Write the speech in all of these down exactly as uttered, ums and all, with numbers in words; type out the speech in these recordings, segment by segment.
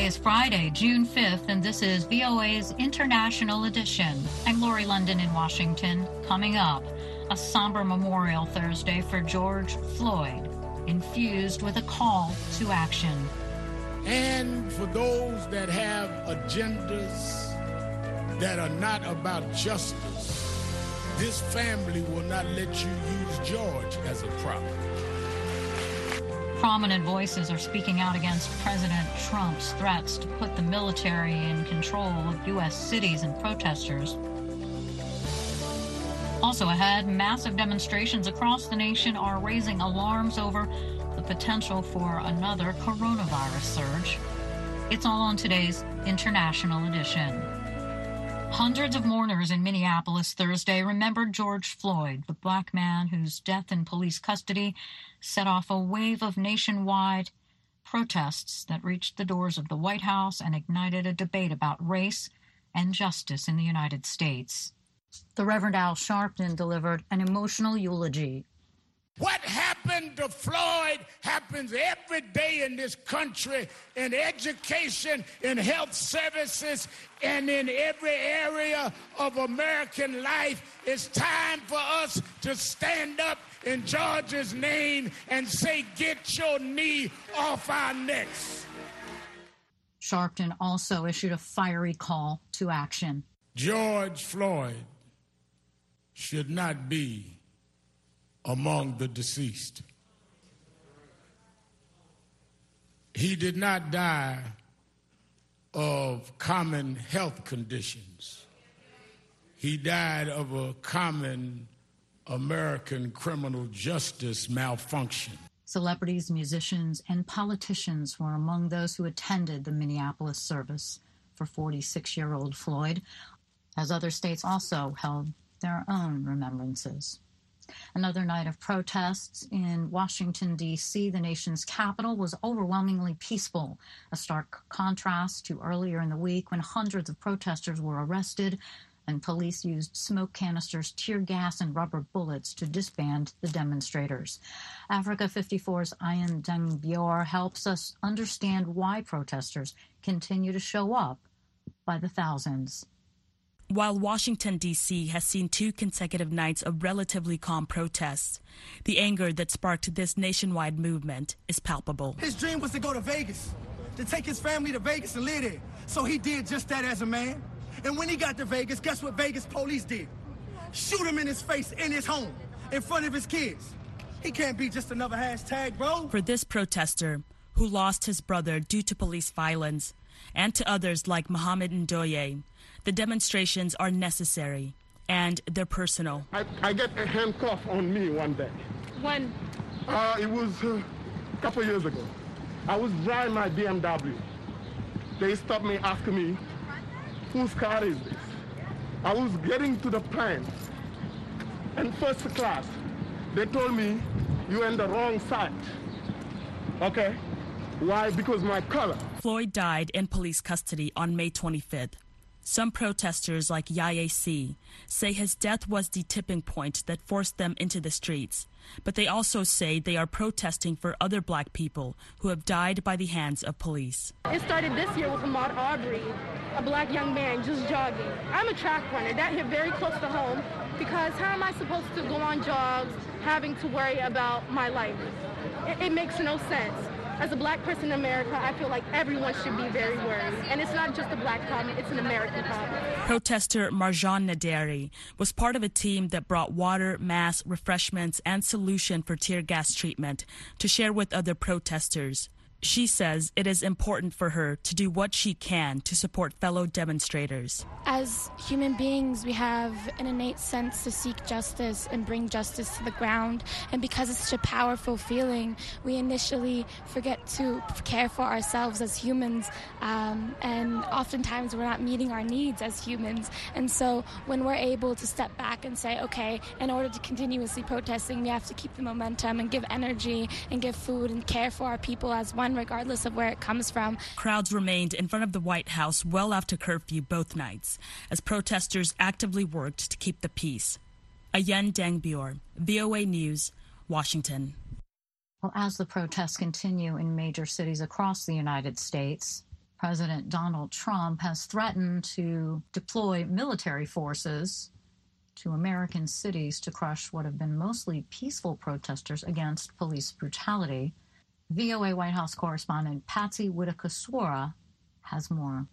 Today is Friday, June fifth, and this is V O A's International Edition. I'm Lori London in Washington. Coming up, a somber memorial Thursday for George Floyd, infused with a call to action. And for those that have agendas that are not about justice, this family will not let you use George as a prop. Prominent voices are speaking out against President Trump's threats to put the military in control of U S cities and protesters. Also ahead, massive demonstrations across the nation are raising alarms over the potential for another coronavirus surge. It's all on today's International Edition. Hundreds of mourners in Minneapolis Thursday remembered George Floyd, the black man whose death in police custody set off a wave of nationwide protests that reached the doors of the White House and ignited a debate about race and justice in the United States. The Reverend Al Sharpton delivered an emotional eulogy. What happened to Floyd happens every day in this country, in education, in health services, and in every area of American life. It's time for us to stand up in George's name and say, get your knee off our necks. Sharpton also issued a fiery call to action. George Floyd should not be among the deceased. He did not die of common health conditions. He died of a common American criminal justice malfunction. Celebrities, musicians, and politicians were among those who attended the Minneapolis service for forty-six-year-old Floyd, as other states also held their own remembrances. Another night of protests in Washington, D C, the nation's capital, was overwhelmingly peaceful, a stark contrast to earlier in the week when hundreds of protesters were arrested and police used smoke canisters, tear gas, and rubber bullets to disband the demonstrators. Africa fifty-four's Ian Deng-Bior helps us understand why protesters continue to show up by the thousands. While Washington, D C has seen two consecutive nights of relatively calm protests, the anger that sparked this nationwide movement is palpable. His dream was to go to Vegas, to take his family to Vegas and live there. So he did just that as a man. And when he got to Vegas, guess what Vegas police did? Shoot him in his face in his home, in front of his kids. He can't be just another hashtag, bro. For this protester, who lost his brother due to police violence, and to others like Mohamed Ndoye, the demonstrations are necessary, and they're personal. I, I get a handcuff on me one day. When? Uh, it was uh, a couple years ago. I was driving my B M W. They stopped me asking me, whose car is this? I was getting to the plane. And first class, they told me, you're in the wrong side. Okay? Why? Because my color. Floyd died in police custody on May twenty-fifth. Some protesters like Yaye C say his death was the tipping point that forced them into the streets. But they also say they are protesting for other black people who have died by the hands of police. It started this year with Ahmaud Arbery, a black young man just jogging. I'm a track runner. That hit very close to home because how am I supposed to go on jogs having to worry about my life? It, it makes no sense. As a black person in America, I feel like everyone should be very worried. And it's not just a black problem, it's an American problem. Protester Marjan Naderi was part of a team that brought water, masks, refreshments, and solution for tear gas treatment to share with other protesters. She says it is important for her to do what she can to support fellow demonstrators. As human beings, we have an innate sense to seek justice and bring justice to the ground. And because it's such a powerful feeling, we initially forget to care for ourselves as humans. Um, and oftentimes we're not meeting our needs as humans. And so when we're able to step back and say, okay, in order to continuously protesting, we have to keep the momentum and give energy and give food and care for our people as one, regardless of where it comes from. Crowds remained in front of the White House well after curfew both nights, as protesters actively worked to keep the peace. Ian Deng-Bior, V O A News, Washington. Well, as the protests continue in major cities across the United States, President Donald Trump has threatened to deploy military forces to American cities to crush what have been mostly peaceful protesters against police brutality. V O A White House correspondent Patsy Widakuswara has more.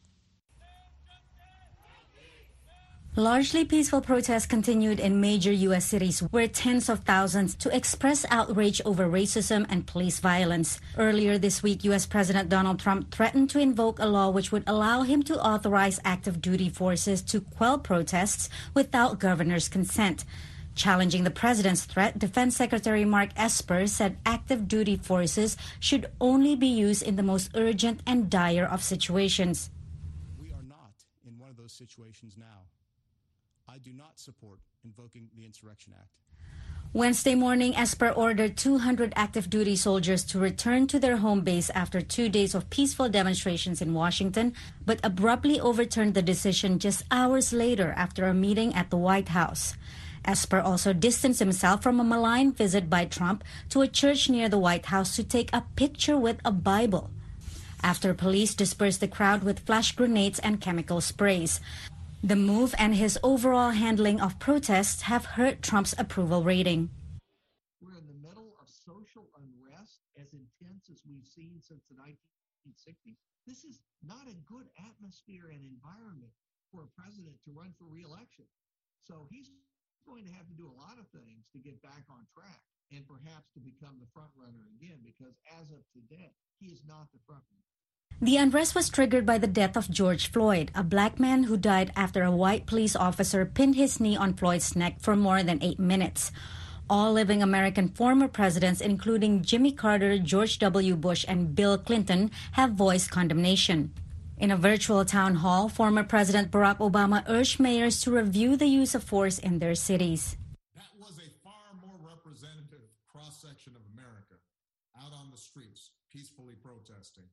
Largely peaceful protests continued in major U S cities where tens of thousands to express outrage over racism and police violence. Earlier this week, U S President Donald Trump threatened to invoke a law which would allow him to authorize active duty forces to quell protests without governor's consent. Challenging the president's threat, Defense Secretary Mark Esper said active duty forces should only be used in the most urgent and dire of situations. We are not in one of those situations now. I do not support invoking the Insurrection Act. Wednesday morning, Esper ordered two hundred active duty soldiers to return to their home base after two days of peaceful demonstrations in Washington, but abruptly overturned the decision just hours later after a meeting at the White House. Esper also distanced himself from a malign visit by Trump to a church near the White House to take a picture with a Bible, after police dispersed the crowd with flash grenades and chemical sprays. The move and his overall handling of protests have hurt Trump's approval rating. We're in the middle of social unrest as intense as we've seen since the nineteen sixties. This is not a good atmosphere and environment for a president to run for re-election. So he's going to have to do a lot of things to get back on track and perhaps to become the front runner again, because as of today, he is not the front runner. The unrest was triggered by the death of George Floyd, a black man who died after a white police officer pinned his knee on Floyd's neck for more than eight minutes. All living American former presidents, including Jimmy Carter, George W. Bush, and Bill Clinton, have voiced condemnation. In a virtual town hall, former President Barack Obama urged mayors to review the use of force in their cities. That was a far more representative cross-section of America out on the streets, peacefully protesting,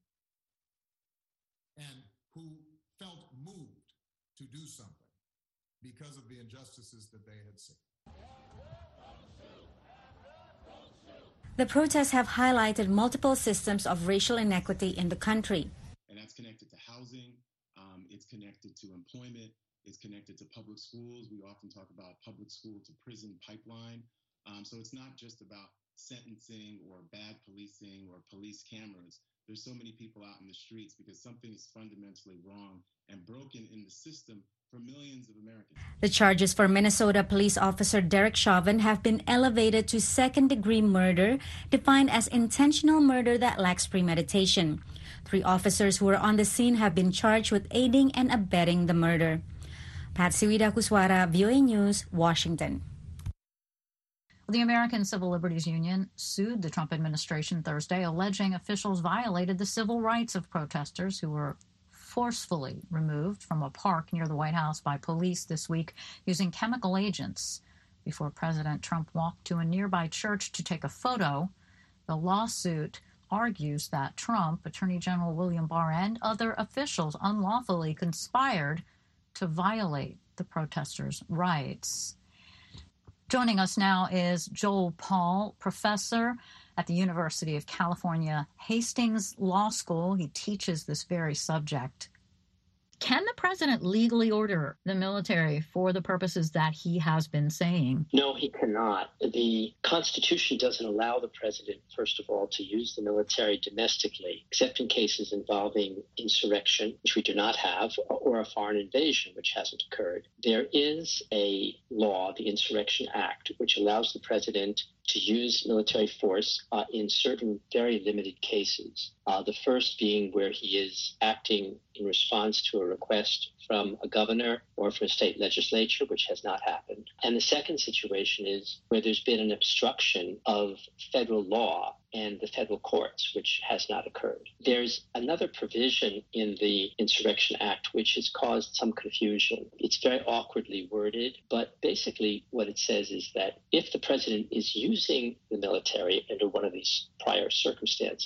and who felt moved to do something because of the injustices that they had seen. The protests have highlighted multiple systems of racial inequity in the country. And that's connected to housing, um, it's connected to employment, it's connected to public schools. We often talk about public school to prison pipeline. Um, so it's not just about sentencing or bad policing or police cameras. There's so many people out in the streets because something is fundamentally wrong and broken in the system for millions of Americans. The charges for Minnesota police officer Derek Chauvin have been elevated to second-degree murder, defined as intentional murder that lacks premeditation. Three officers who were on the scene have been charged with aiding and abetting the murder. Patsy Widakuswara, V O A News, Washington. The American Civil Liberties Union sued the Trump administration Thursday, alleging officials violated the civil rights of protesters who were forcefully removed from a park near the White House by police this week using chemical agents before President Trump walked to a nearby church to take a photo. The lawsuit argues that Trump, Attorney General William Barr, and other officials unlawfully conspired to violate the protesters' rights. Joining us now is Joel Paul, professor at the University of California, Hastings Law School. He teaches this very subject. Can the president legally order the military for the purposes that he has been saying? No, he cannot. The Constitution doesn't allow the president, first of all, to use the military domestically, except in cases involving insurrection, which we do not have, or a foreign invasion, which hasn't occurred. There is a law, the Insurrection Act, which allows the president to use military force uh, in certain very limited cases. Uh, the first being where he is acting in response to a request from a governor or from a state legislature, which has not happened. And the second situation is where there's been an obstruction of federal law and the federal courts, which has not occurred. There's another provision in the Insurrection Act which has caused some confusion. It's very awkwardly worded, but basically what it says is that if the president is using the military under one of these prior circumstances,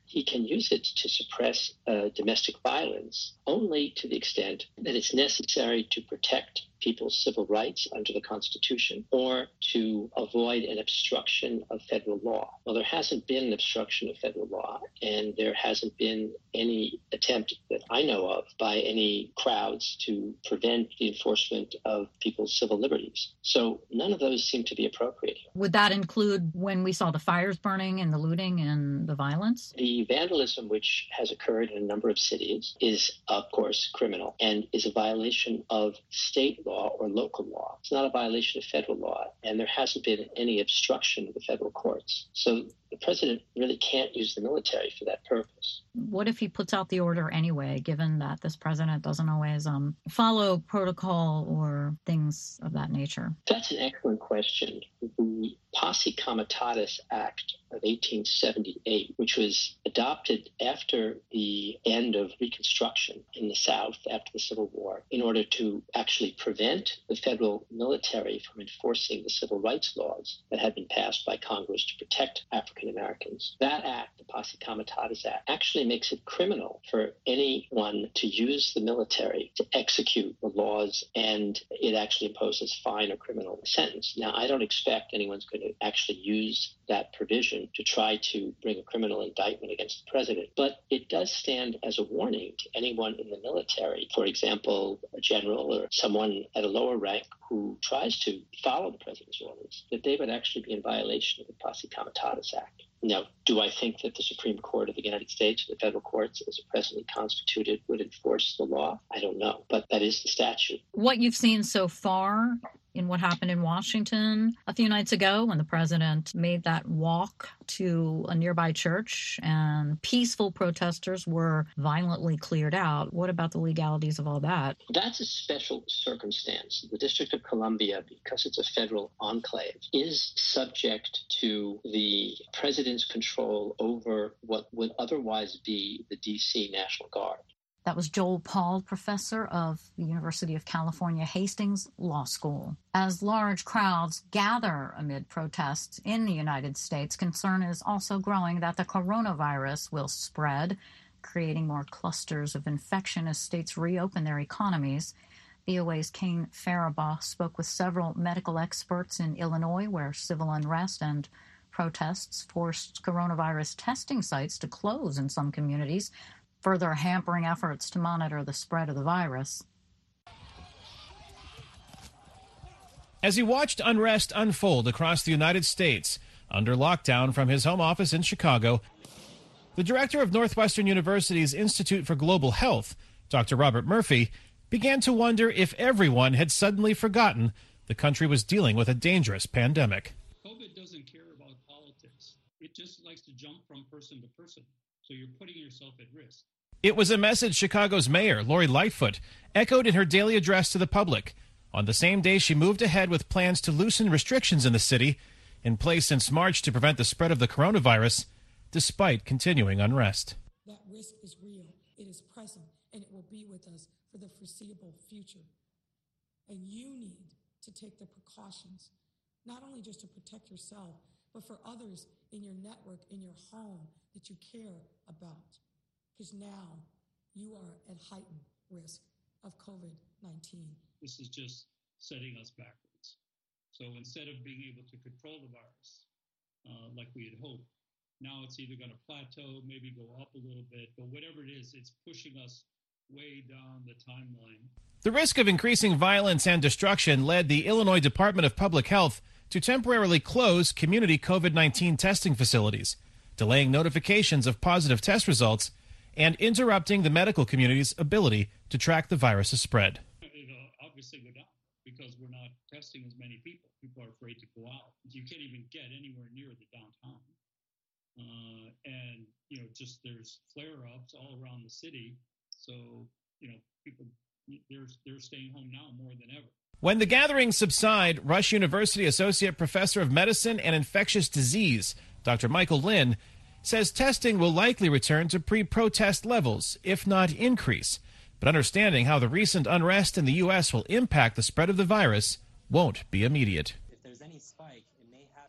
he can use it to suppress uh, domestic violence only to the extent that it's necessary to protect people's civil rights under the Constitution or to avoid an obstruction of federal law. Well, there hasn't been an obstruction of federal law, and there hasn't been any attempt that I know of by any crowds to prevent the enforcement of people's civil liberties. So none of those seem to be appropriate here. Would that include when we saw the fires burning and the looting and the violence? The vandalism which has occurred in a number of cities is, of course, criminal and is a violation of state law or local law. It's not a violation of federal law, and there hasn't been any obstruction of the federal courts. So the president really can't use the military for that purpose. What if he puts out the order anyway, given that this president doesn't always um, follow protocol or things of that nature? That's an excellent question. The Posse Comitatus Act of eighteen seventy-eight, which was adopted after the end of Reconstruction in the South after the Civil War, in order to actually prevent the federal military from enforcing the civil rights laws that had been passed by Congress to protect African Americans. That act, the Posse Comitatus Act, actually makes it criminal for anyone to use the military to execute the laws, and it actually imposes fine or criminal sentence. Now, I don't expect anyone's going to actually use that provision to try to bring a criminal indictment against the president, but it does stand as a warning to anyone in the military, for example, a general or someone at a lower rank who tries to follow the president's orders, that they would actually be in violation of the Posse Comitatus Act. Now, do I think that the Supreme Court of the United States, the federal courts, as presently constituted, would enforce the law? I don't know, but that is the statute. What you've seen so far in what happened in Washington a few nights ago when the president made that walk to a nearby church and peaceful protesters were violently cleared out. What about the legalities of all that? That's a special circumstance. The District of Columbia, because it's a federal enclave, is subject to the president's control over what would otherwise be the D C National Guard. That was Joel Paul, professor of the University of California, Hastings Law School. As large crowds gather amid protests in the United States, concern is also growing that the coronavirus will spread, creating more clusters of infection as states reopen their economies. V O A's Kane Faribaugh spoke with several medical experts in Illinois, where civil unrest and protests forced coronavirus testing sites to close in some communities, further hampering efforts to monitor the spread of the virus. As he watched unrest unfold across the United States under lockdown from his home office in Chicago, the director of Northwestern University's Institute for Global Health, Doctor Robert Murphy, began to wonder if everyone had suddenly forgotten the country was dealing with a dangerous pandemic. COVID doesn't care about politics. It just likes to jump from person to person. So you're putting yourself at risk. It was a message Chicago's mayor, Lori Lightfoot, echoed in her daily address to the public on the same day she moved ahead with plans to loosen restrictions in the city, in place since March to prevent the spread of the coronavirus, despite continuing unrest. That risk is real, it is present, and it will be with us for the foreseeable future. And you need to take the precautions, not only just to protect yourself, but for others in your network, in your home, that you care about. Because now you are at heightened risk of COVID nineteen. This is just setting us backwards. So instead of being able to control the virus uh, like we had hoped, now it's either going to plateau, maybe go up a little bit, but whatever it is, it's pushing us way down the timeline. The risk of increasing violence and destruction led the Illinois Department of Public Health to temporarily close community COVID nineteen testing facilities, delaying notifications of positive test results and interrupting the medical community's ability to track the virus's spread. It'll obviously go down because we're not testing as many people. People are afraid to go out. You can't even get anywhere near the downtown. Uh, and, you know, just there's flare-ups all around the city. So, you know, people, they're, they're staying home now more than ever. When the gatherings subside, Rush University Associate Professor of Medicine and Infectious Disease, Doctor Michael Lin, says testing will likely return to pre-protest levels, if not increase. But understanding how the recent unrest in the U S will impact the spread of the virus won't be immediate. If there's any spike, it may happen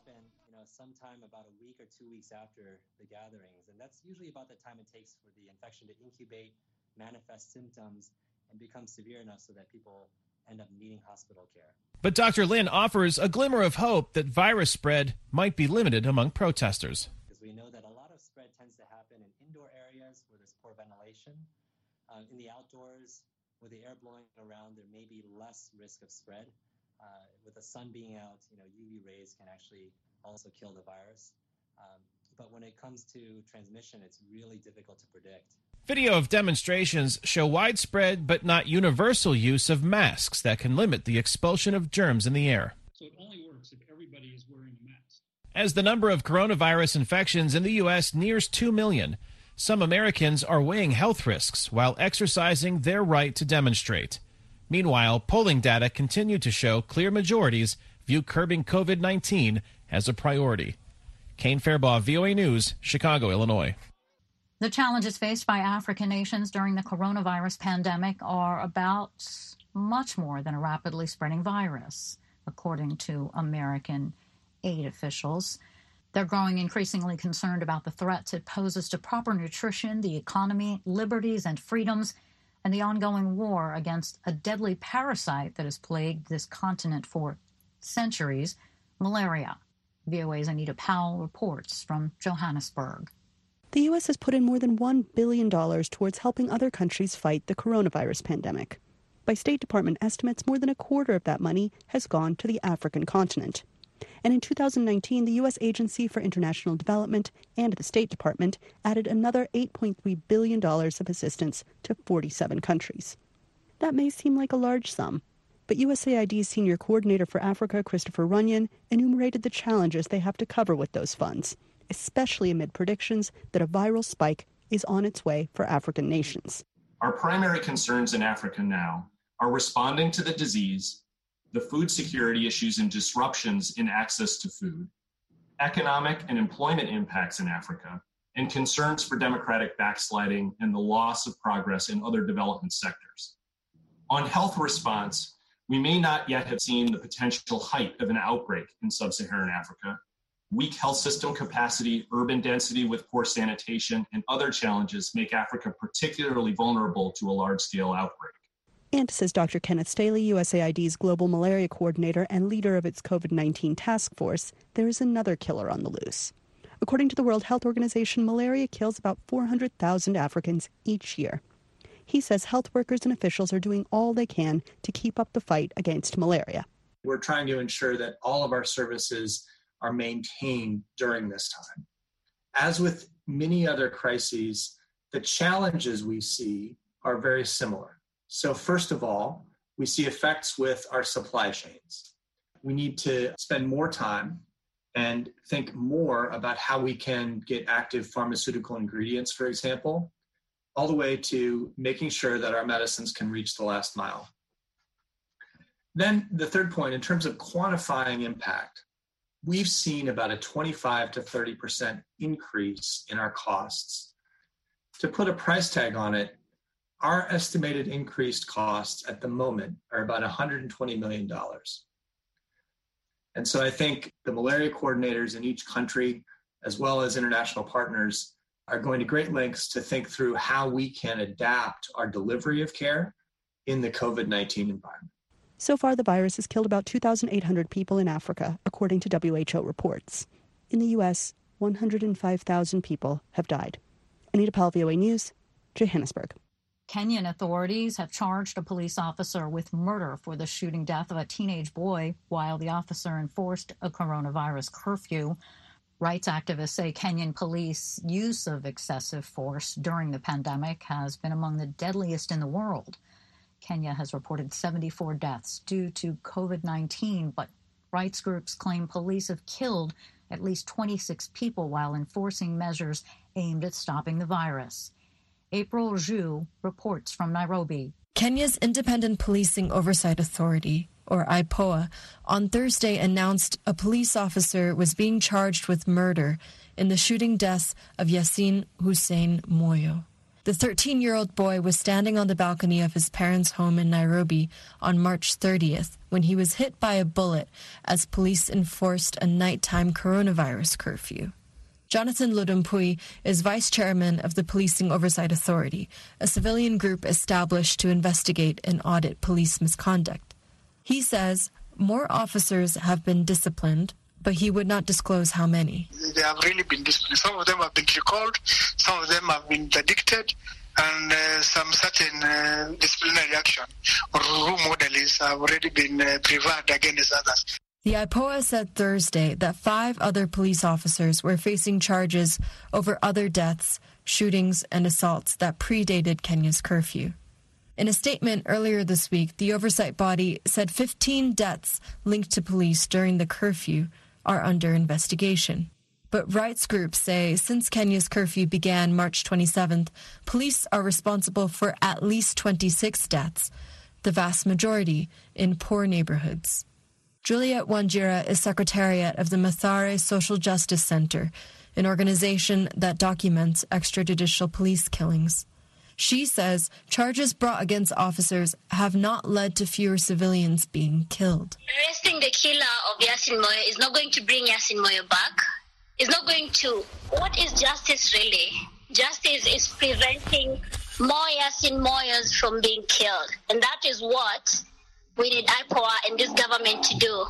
you know, sometime about a week or two weeks after the gatherings. And that's usually about the time it takes for the infection to incubate, manifest symptoms, and become severe enough so that people end up needing hospital care. But Doctor Lin offers a glimmer of hope that virus spread might be limited among protesters. Because we know that a lot of spread tends to happen in indoor areas where there's poor ventilation. Um, in the outdoors, with the air blowing around, there may be less risk of spread. Uh, with the sun being out, you know, U V rays can actually also kill the virus. Um, but when it comes to transmission, it's really difficult to predict. Video of demonstrations show widespread but not universal use of masks that can limit the expulsion of germs in the air. So it only works if everybody is wearing a mask. As the number of coronavirus infections in the U S nears two million, some Americans are weighing health risks while exercising their right to demonstrate. Meanwhile, polling data continue to show clear majorities view curbing COVID nineteen as a priority. Kane Fairbaugh, V O A News, Chicago, Illinois. The challenges faced by African nations during the coronavirus pandemic are about much more than a rapidly spreading virus, according to American aid officials. They're growing increasingly concerned about the threats it poses to proper nutrition, the economy, liberties and freedoms, and the ongoing war against a deadly parasite that has plagued this continent for centuries, malaria. V O A's Anita Powell reports from Johannesburg. The U S has put in more than one billion dollars towards helping other countries fight the coronavirus pandemic. By State Department estimates, more than a quarter of that money has gone to the African continent. And in two thousand nineteen, the U S Agency for International Development and the State Department added another eight point three billion dollars of assistance to forty-seven countries. That may seem like a large sum, but U S A I D's Senior Coordinator for Africa, Christopher Runyon, enumerated the challenges they have to cover with those funds, especially amid predictions that a viral spike is on its way for African nations. Our primary concerns in Africa now are responding to the disease, the food security issues and disruptions in access to food, economic and employment impacts in Africa, and concerns for democratic backsliding and the loss of progress in other development sectors. On health response, we may not yet have seen the potential height of an outbreak in sub-Saharan Africa. Weak health system capacity, urban density with poor sanitation, and other challenges make Africa particularly vulnerable to a large-scale outbreak. And, says Doctor Kenneth Staley, U S A I D's global malaria coordinator and leader of its COVID nineteen task force, there is another killer on the loose. According to the World Health Organization, malaria kills about four hundred thousand Africans each year. He says health workers and officials are doing all they can to keep up the fight against malaria. We're trying to ensure that all of our services are maintained during this time. As with many other crises, the challenges we see are very similar. So first of all, we see effects with our supply chains. We need to spend more time and think more about how we can get active pharmaceutical ingredients, for example, all the way to making sure that our medicines can reach the last mile. Then the third point, in terms of quantifying impact, we've seen about a twenty-five to thirty percent increase in our costs. To put a price tag on it, our estimated increased costs at the moment are about one hundred twenty million dollars. And so I think the malaria coordinators in each country, as well as international partners, are going to great lengths to think through how we can adapt our delivery of care in the COVID nineteen environment. So far, the virus has killed about two thousand eight hundred people in Africa, according to W H O reports. In the U S, one hundred five thousand people have died. Anita Powell, V O A News, Johannesburg. Kenyan authorities have charged a police officer with murder for the shooting death of a teenage boy while the officer enforced a coronavirus curfew. Rights activists say Kenyan police use of excessive force during the pandemic has been among the deadliest in the world. Kenya has reported seventy-four deaths due to COVID nineteen, but rights groups claim police have killed at least twenty-six people while enforcing measures aimed at stopping the virus. April Zhu reports from Nairobi. Kenya's Independent Policing Oversight Authority, or I P O A, on Thursday announced a police officer was being charged with murder in the shooting death of Yasin Hussein Moyo. The thirteen-year-old boy was standing on the balcony of his parents' home in Nairobi on March thirtieth when he was hit by a bullet as police enforced a nighttime coronavirus curfew. Jonathan Ludumpui is vice chairman of the Policing Oversight Authority, a civilian group established to investigate and audit police misconduct. He says more officers have been disciplined, but he would not disclose how many. They have really been disciplined. Some of them have been recalled, some of them have been interdicted, and uh, some certain uh, disciplinary action or rule models have already been uh, prevailed against others. The I P O A said Thursday that five other police officers were facing charges over other deaths, shootings, and assaults that predated Kenya's curfew. In a statement earlier this week, the oversight body said fifteen deaths linked to police during the curfew are under investigation. But rights groups say since Kenya's curfew began March twenty-seventh, police are responsible for at least twenty-six deaths, the vast majority in poor neighborhoods. Juliet Wanjira is secretariat of the Mathare Social Justice Center, an organization that documents extrajudicial police killings. She says charges brought against officers have not led to fewer civilians being killed. Arresting the killer of Yasin Moyo is not going to bring Yasin Moyo back. It's not going to. What is justice really? Justice is preventing more Yasin Moyos from being killed. And that is what we need I P O A and this government to do.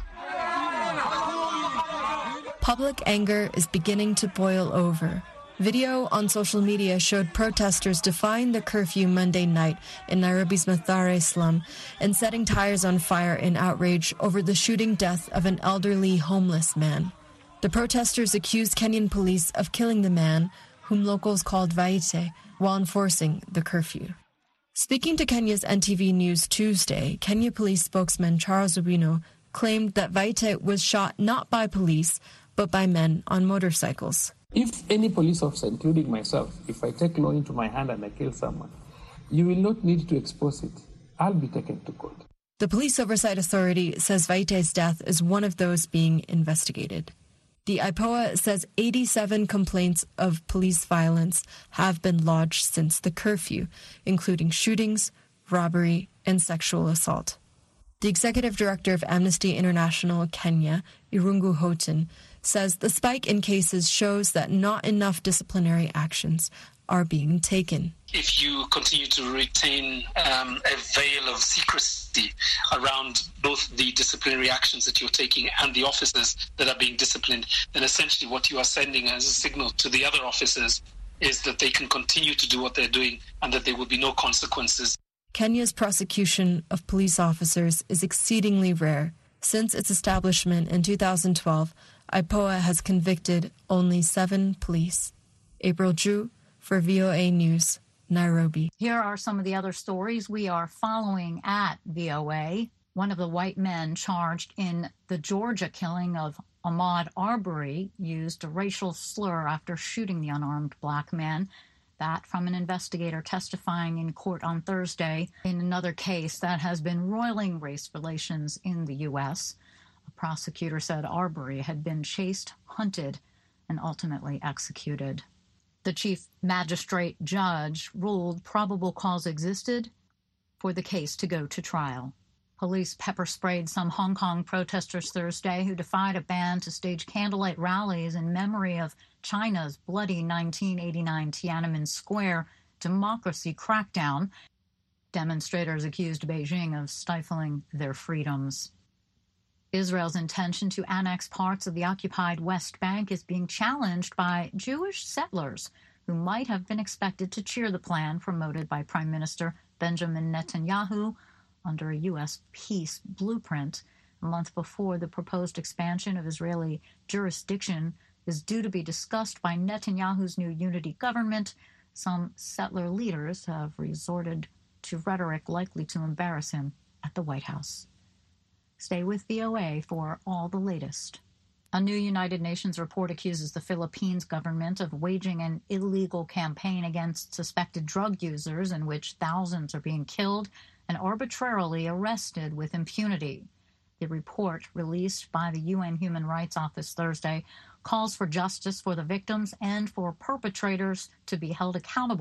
Public anger is beginning to boil over. Video on social media showed protesters defying the curfew Monday night in Nairobi's Mathare slum and setting tires on fire in outrage over the shooting death of an elderly homeless man. The protesters accused Kenyan police of killing the man, whom locals called Vaite, while enforcing the curfew. Speaking to Kenya's N T V News Tuesday, Kenya police spokesman Charles Owino claimed that Vaite was shot not by police, but by men on motorcycles. If any police officer, including myself, if I take law into my hand and I kill someone, you will not need to expose it. I'll be taken to court. The Police Oversight Authority says Vaite's death is one of those being investigated. The I P O A says eighty-seven complaints of police violence have been lodged since the curfew, including shootings, robbery, and sexual assault. The executive director of Amnesty International Kenya, Irungu Houghton, says the spike in cases shows that not enough disciplinary actions are being taken. If you continue to retain um, a veil of secrecy around both the disciplinary actions that you're taking and the officers that are being disciplined, then essentially what you are sending as a signal to the other officers is that they can continue to do what they're doing and that there will be no consequences. Kenya's prosecution of police officers is exceedingly rare. Since its establishment in two thousand twelve, I P O A has convicted only seven police. April Ju for V O A News, Nairobi. Here are some of the other stories we are following at V O A. One of the white men charged in the Georgia killing of Ahmaud Arbery used a racial slur after shooting the unarmed black man. That from an investigator testifying in court on Thursday in another case that has been roiling race relations in the U S. A prosecutor said Arbery had been chased, hunted, and ultimately executed. The chief magistrate judge ruled probable cause existed for the case to go to trial. Police pepper sprayed some Hong Kong protesters Thursday who defied a ban to stage candlelight rallies in memory of China's bloody nineteen eighty-nine Tiananmen Square democracy crackdown. Demonstrators accused Beijing of stifling their freedoms. Israel's intention to annex parts of the occupied West Bank is being challenged by Jewish settlers who might have been expected to cheer the plan promoted by Prime Minister Benjamin Netanyahu under a U S peace blueprint. A month before the proposed expansion of Israeli jurisdiction is due to be discussed by Netanyahu's new unity government, some settler leaders have resorted to rhetoric likely to embarrass him at the White House. Stay with V O A for all the latest. A new United Nations report accuses the Philippines government of waging an illegal campaign against suspected drug users in which thousands are being killed and arbitrarily arrested with impunity. The report, released by the U N Human Rights Office Thursday, calls for justice for the victims and for perpetrators to be held accountable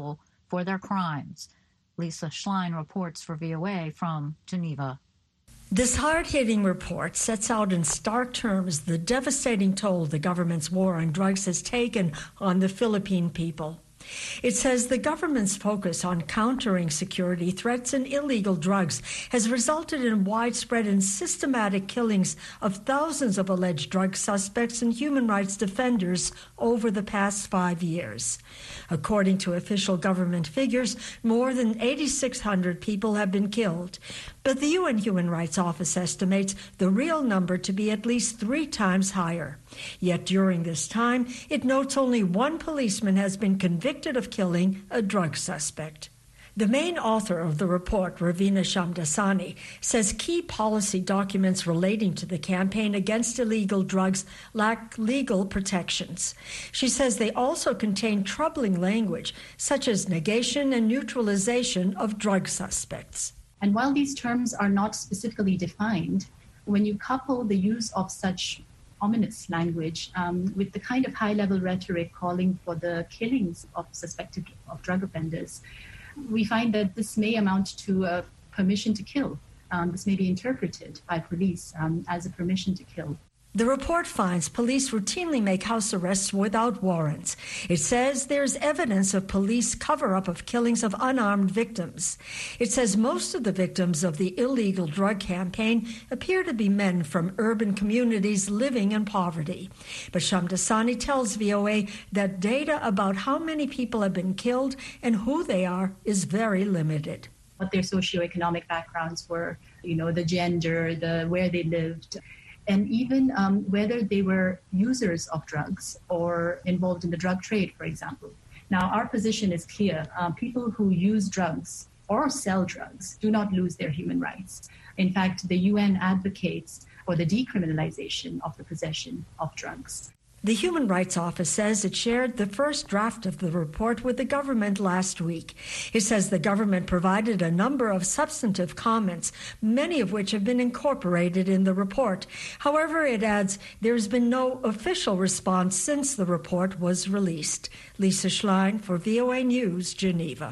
for their crimes. Lisa Schlein reports for V O A from Geneva. This hard-hitting report sets out in stark terms the devastating toll the government's war on drugs has taken on the Philippine people. It says the government's focus on countering security threats and illegal drugs has resulted in widespread and systematic killings of thousands of alleged drug suspects and human rights defenders over the past five years. According to official government figures, more than eight thousand six hundred people have been killed. But the U N Human Rights Office estimates the real number to be at least three times higher. Yet during this time, it notes only one policeman has been convicted of killing a drug suspect. The main author of the report, Ravina Shamdasani, says key policy documents relating to the campaign against illegal drugs lack legal protections. She says they also contain troubling language, such as negation and neutralization of drug suspects. And while these terms are not specifically defined, when you couple the use of such ominous language um, with the kind of high-level rhetoric calling for the killings of suspected of drug offenders, we find that this may amount to a permission to kill. Um, this may be interpreted by police um, as a permission to kill. The report finds police routinely make house arrests without warrants. It says there's evidence of police cover-up of killings of unarmed victims. It says most of the victims of the illegal drug campaign appear to be men from urban communities living in poverty. But Shamdasani tells V O A that data about how many people have been killed and who they are is very limited. What their socioeconomic backgrounds were, you know, the gender, the where they lived, and even um, whether they were users of drugs or involved in the drug trade, for example. Now, our position is clear. Uh, people who use drugs or sell drugs do not lose their human rights. In fact, the U N advocates for the decriminalization of the possession of drugs. The Human Rights Office says it shared the first draft of the report with the government last week. It says the government provided a number of substantive comments, many of which have been incorporated in the report. However, it adds there's been no official response since the report was released. Lisa Schlein for V O A News, Geneva.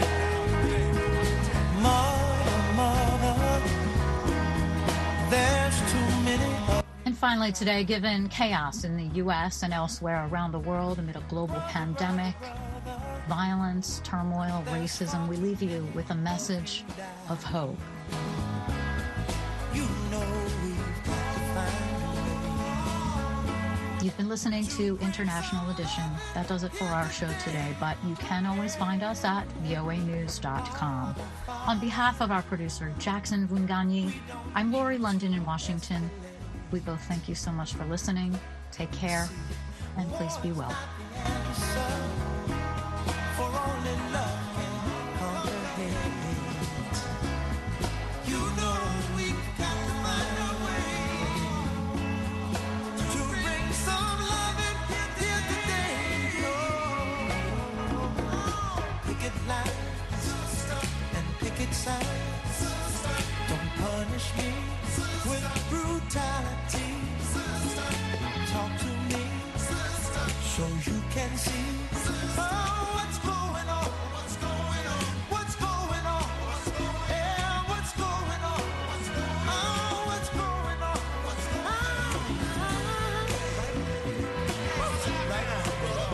And finally today, given chaos in the U S and elsewhere around the world amid a global pandemic, violence, turmoil, racism, we leave you with a message of hope. You've been listening to International Edition. That does it for our show today, but you can always find us at V O A news dot com. On behalf of our producer, Jackson Vunganyi, I'm Lori London in Washington. We both thank you so much for listening. Take care, and please be well. Don't punish me with brutality. Talk to me so you can see oh, what's going on. What's going on? What's going on? Yeah, what's going on? Oh, what's going on? What's going on? Right now.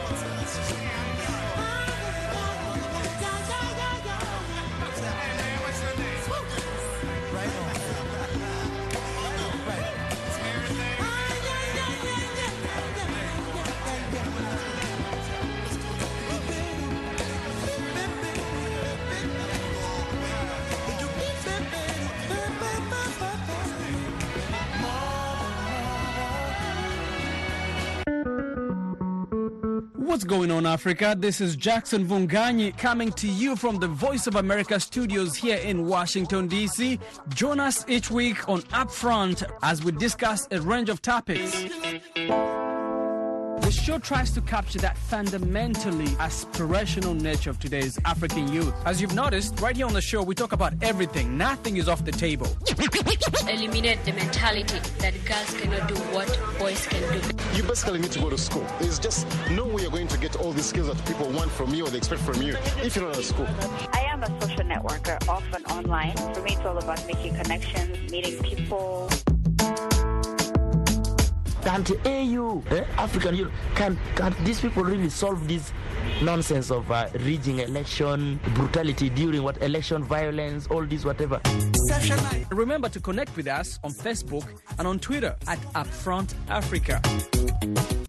What's going on, Africa? This is Jackson Vunganyi coming to you from the Voice of America studios here in Washington, D C. Join us each week on Upfront as we discuss a range of topics. The show tries to capture that fundamentally aspirational nature of today's African youth. As you've noticed, right here on the show, we talk about everything. Nothing is off the table. Eliminate the mentality that girls cannot do what boys can do. You basically need to go to school. There's just no way you're going to get all these skills that people want from you or they expect from you if you're not at school. I am a social networker, often online. For me, it's all about making connections, meeting people. Can't A U, eh, African Union, can can these people really solve this nonsense of uh, rigging election, brutality during what election violence, all this whatever? Remember to connect with us on Facebook and on Twitter at Upfront Africa.